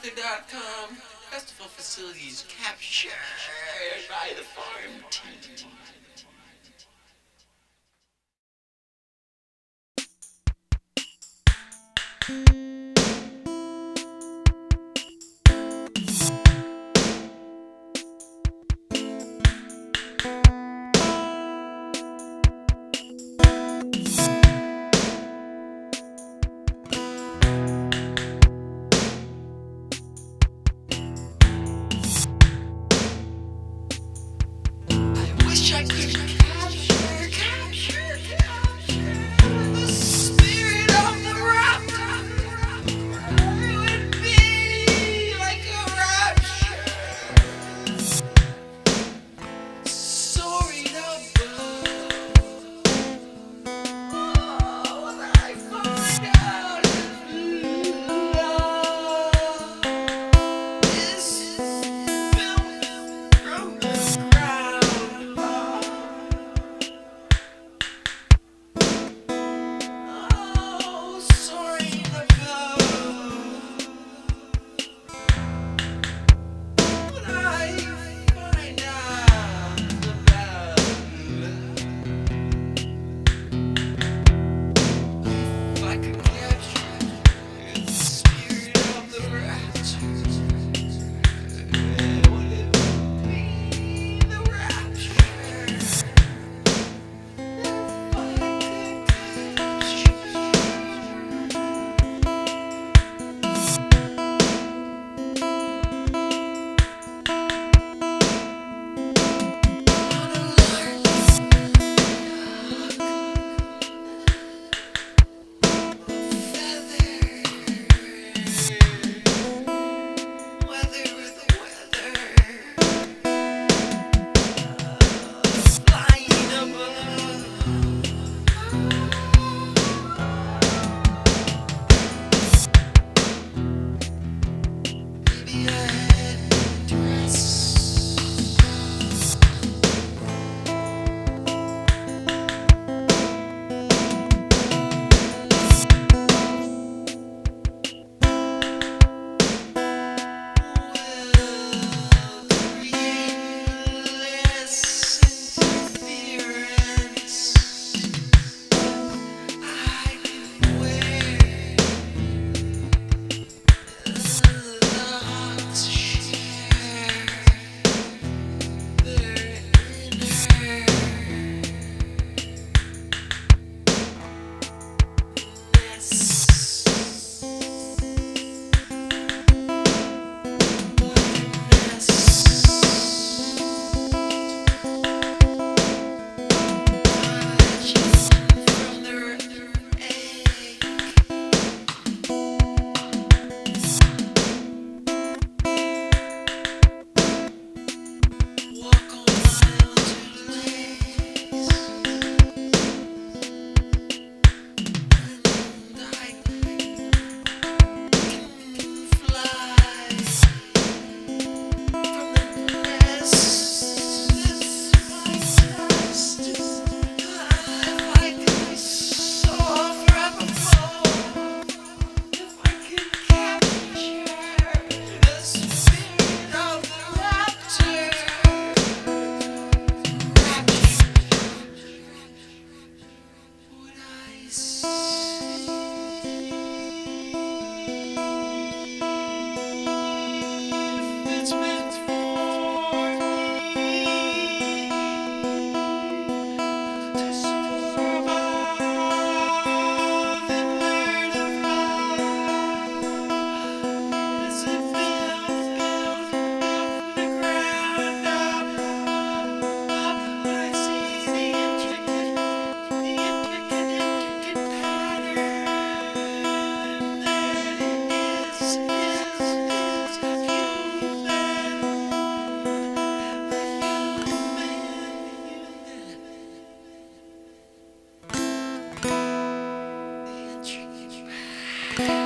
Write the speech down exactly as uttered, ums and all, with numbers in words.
Weather dot com. Festival facilities captured by the farm team. I wish I could capture, capture, capture the spirit of the raptor. It would be like a rapture, soaring above. Oh, when I find out love is built from the ground up. Oh, soaring above. When I find out about love, if I could capture the spirit of the rapture, would it be the rapture? If I could Thank you.